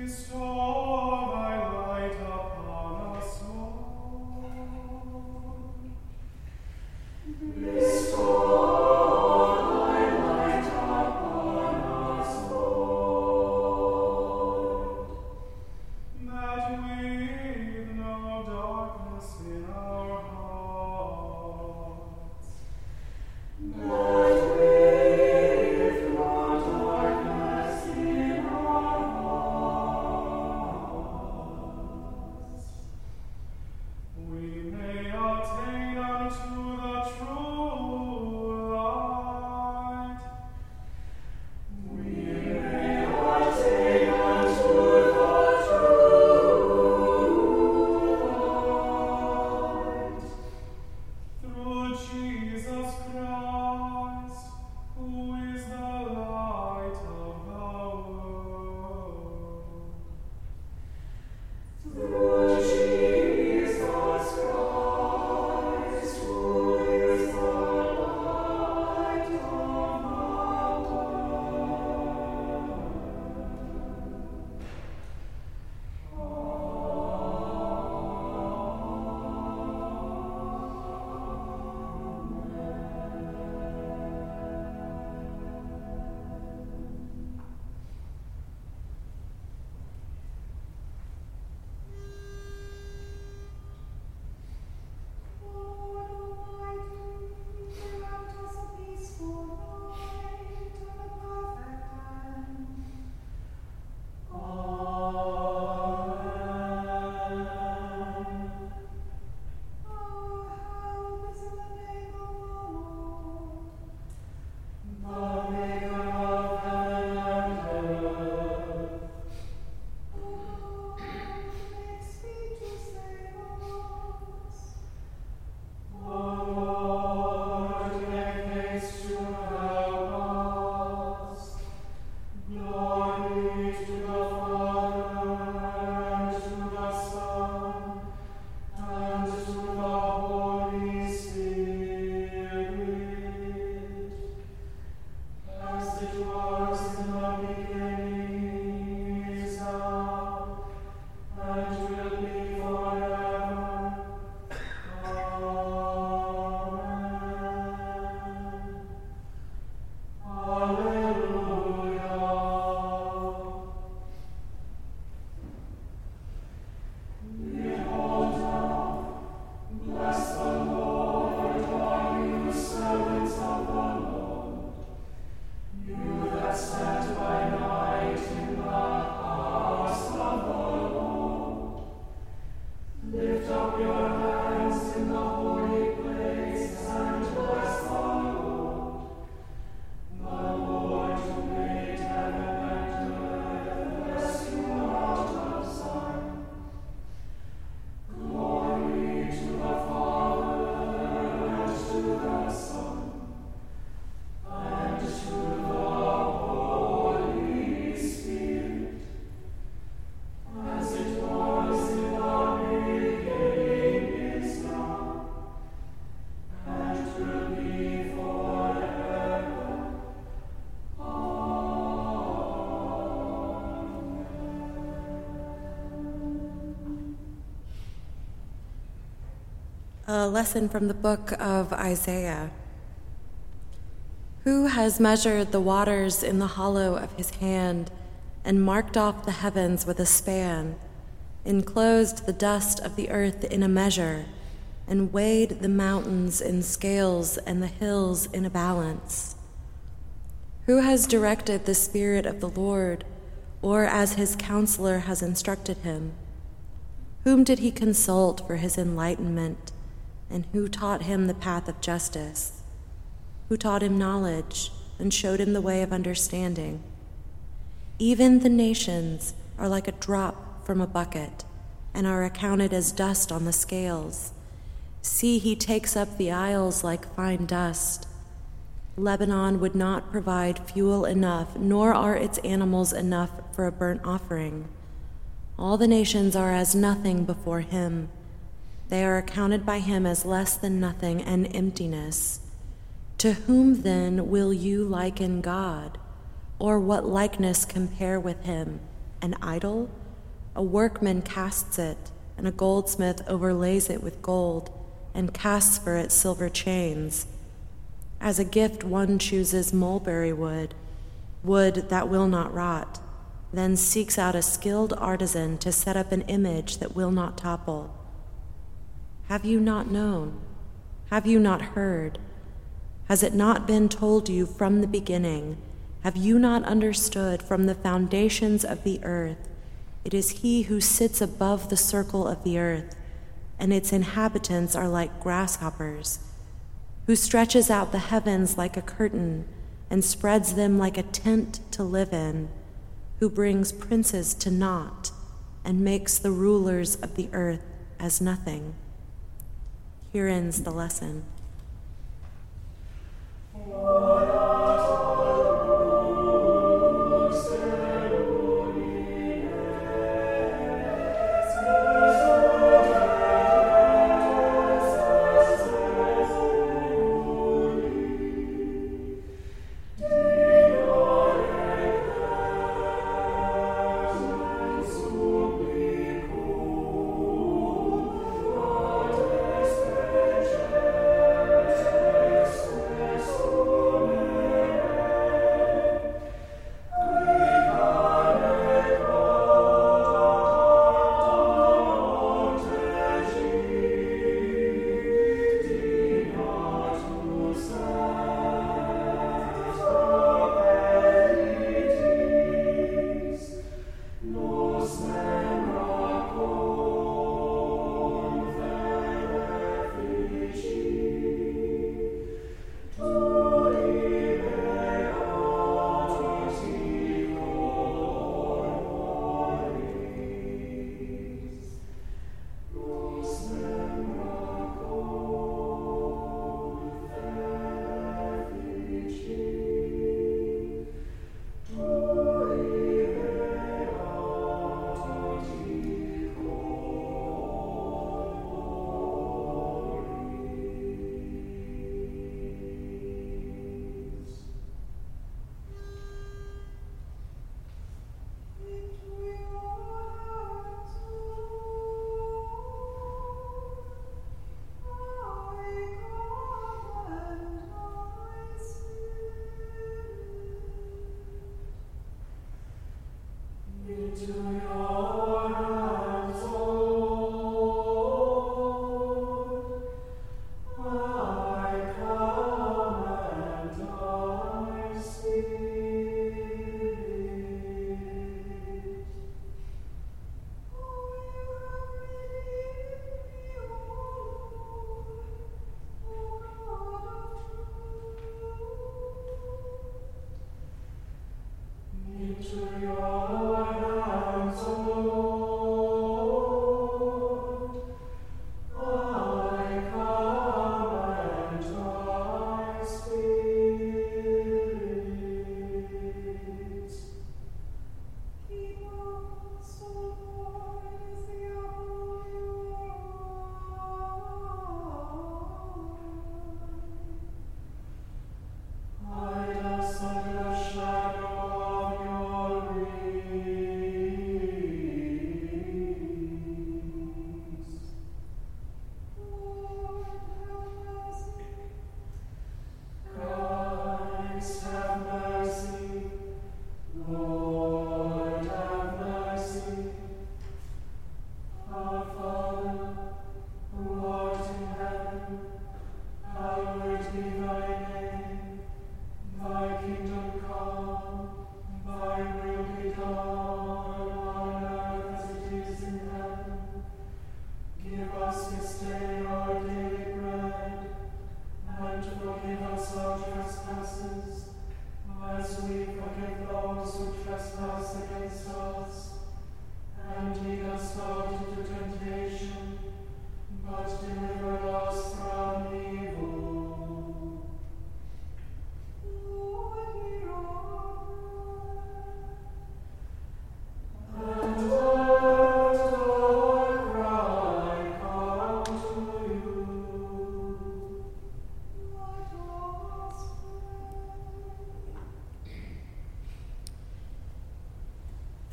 A lesson from the book of Isaiah. Who has measured the waters in the hollow of his hand and marked off the heavens with a span, enclosed the dust of the earth in a measure, and weighed the mountains in scales and the hills in a balance? Who has directed the Spirit of the Lord, or as his counselor has instructed him? Whom did he consult for his enlightenment, and who taught him the path of justice? Who taught him knowledge and showed him the way of understanding? Even the nations are like a drop from a bucket and are accounted as dust on the scales. See, he takes up the isles like fine dust. Lebanon would not provide fuel enough, nor are its animals enough for a burnt offering. All the nations are as nothing before him. They are accounted by him as less than nothing and emptiness. To whom then will you liken God, or what likeness compare with him? an idol? A workman casts it, and a goldsmith overlays it with gold, and casts for it silver chains. As a gift one chooses mulberry wood, wood that will not rot, then seeks out a skilled artisan to set up an image that will not topple. Have you not known? Have you not heard? Has it not been told you from the beginning? Have you not understood from the foundations of the earth? It is he who sits above the circle of the earth, and its inhabitants are like grasshoppers, who stretches out the heavens like a curtain and spreads them like a tent to live in, who brings princes to naught and makes the rulers of the earth as nothing. Here ends the lesson. Into your hands, O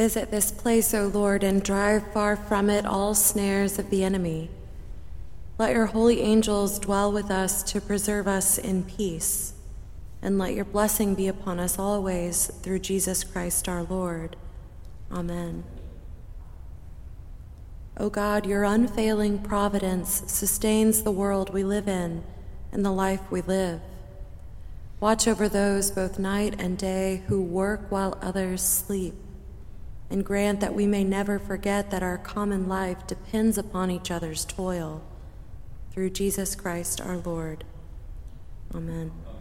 Visit this place, O Lord, and drive far from it all snares of the enemy. Let your holy angels dwell with us to preserve us in peace, and let your blessing be upon us always through Jesus Christ our Lord. Amen. O God, your unfailing providence sustains the world we live in and the life we live. Watch over those both night and day who work while others sleep, and grant that we may never forget that our common life depends upon each other's toil. Through Jesus Christ our Lord. Amen.